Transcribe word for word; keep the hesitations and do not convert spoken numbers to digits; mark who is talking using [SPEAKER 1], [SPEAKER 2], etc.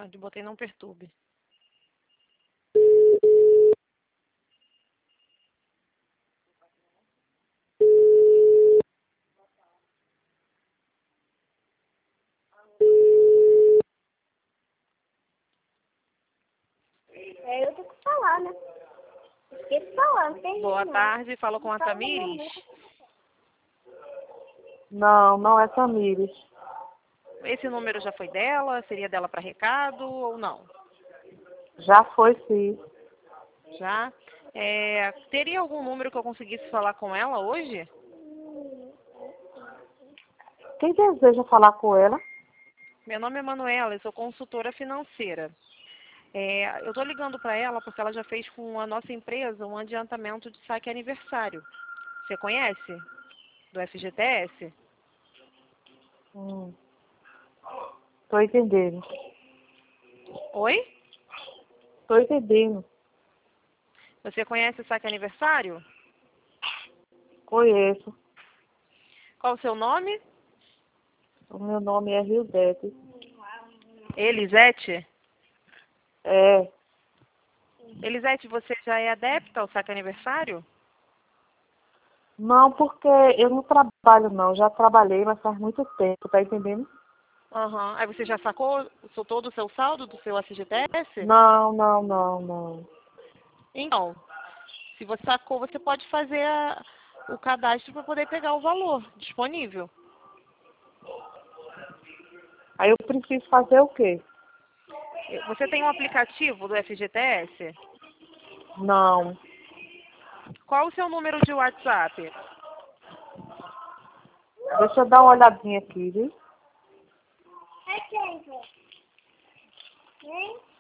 [SPEAKER 1] Pronto, botei não perturbe.
[SPEAKER 2] É, eu tenho que falar, né? Esqueci de falar, não tem
[SPEAKER 1] Boa
[SPEAKER 2] não.
[SPEAKER 1] tarde, falo com a
[SPEAKER 2] Fala
[SPEAKER 1] Tamires.
[SPEAKER 3] Não, não é Tamires.
[SPEAKER 1] Esse número já foi dela? Seria dela para recado ou não?
[SPEAKER 3] Já foi, sim.
[SPEAKER 1] Já? É, teria algum número que eu conseguisse falar com ela hoje?
[SPEAKER 3] Quem deseja falar com ela?
[SPEAKER 1] Meu nome é Manuela, eu sou consultora financeira. É, eu estou ligando para ela porque ela já fez com a nossa empresa um adiantamento de saque aniversário. Você conhece? Do F G T S?
[SPEAKER 3] Hum. Tô entendendo.
[SPEAKER 1] Oi?
[SPEAKER 3] Tô entendendo.
[SPEAKER 1] Você conhece o saque aniversário?
[SPEAKER 3] Conheço.
[SPEAKER 1] Qual o seu nome?
[SPEAKER 3] O meu nome é Rildete.
[SPEAKER 1] Elisete?
[SPEAKER 3] É.
[SPEAKER 1] Elisete, você já é adepta ao saque aniversário?
[SPEAKER 3] Não, porque eu não trabalho, não. Já trabalhei, mas faz muito tempo, tá entendendo?
[SPEAKER 1] Aham. Aí você já sacou o- todo o seu saldo do seu F G T S?
[SPEAKER 3] Não, não, não, não.
[SPEAKER 1] Então, se você sacou, você pode fazer a- o cadastro para poder pegar o valor disponível.
[SPEAKER 3] Aí eu preciso fazer o quê?
[SPEAKER 1] Você tem um aplicativo do F G T S?
[SPEAKER 3] Não.
[SPEAKER 1] Qual o seu número de WhatsApp?
[SPEAKER 3] Deixa eu dar uma olhadinha aqui, viu?
[SPEAKER 2] É quem, pô? Hein?